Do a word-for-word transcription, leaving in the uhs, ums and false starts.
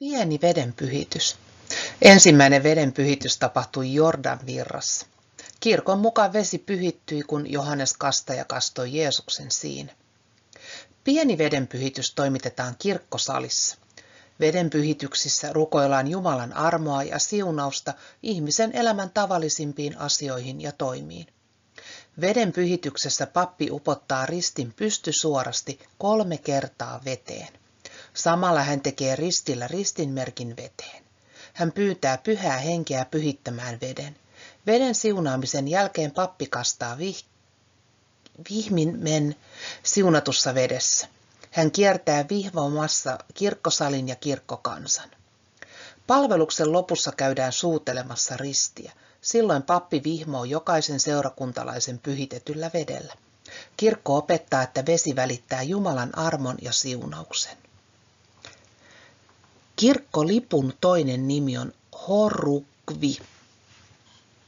Pieni vedenpyhitys. Ensimmäinen vedenpyhitys tapahtui Jordanvirrassa. Kirkon mukaan vesi pyhittyi, kun Johannes Kastaja kastoi Jeesuksen siinä. Pieni vedenpyhitys toimitetaan kirkkosalissa. Vedenpyhityksissä rukoillaan Jumalan armoa ja siunausta ihmisen elämän tavallisimpiin asioihin ja toimiin. Vedenpyhityksessä pappi upottaa ristin pystysuorasti kolme kertaa veteen. Samalla hän tekee ristillä ristinmerkin veteen. Hän pyytää pyhää henkeä pyhittämään veden. Veden siunaamisen jälkeen pappi kastaa vih- vihmimen siunatussa vedessä. Hän kiertää vihvomassa kirkkosalin ja kirkkokansan. Palveluksen lopussa käydään suutelemassa ristiä. Silloin pappi vihmoo jokaisen seurakuntalaisen pyhitetyllä vedellä. Kirkko opettaa, että vesi välittää Jumalan armon ja siunauksen. Kirkkolipun toinen nimi on horukvi.